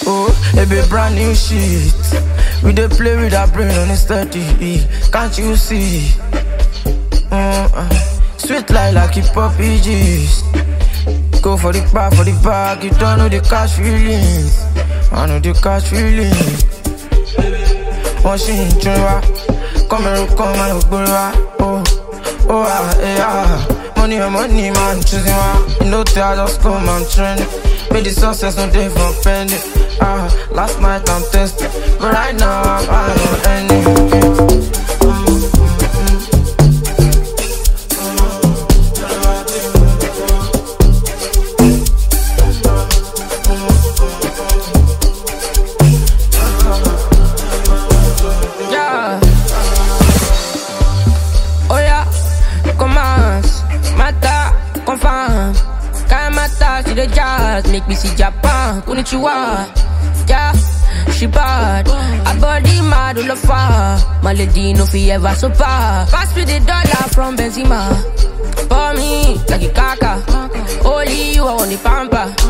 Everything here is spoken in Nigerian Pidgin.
Oh, it be brand new shit. We dey play with our brain on the steady. Can't you see? Sweet like hip hop PGs. Go for the bag, you don't know the cash feelings. I know the cash feelings. One she in Jura, come and money, man, choosing one. You know, I just come and trend. Made the success, no day for penny. Last night I'm tested, but right now I'm on any. The jazz make me see Japan, konnichiwa. Yeah, she bad, her body mad all of her. My lady no fi ever so far. Pass me the dollar from Benzema. For me, like a kaka. Only you I want the pamper.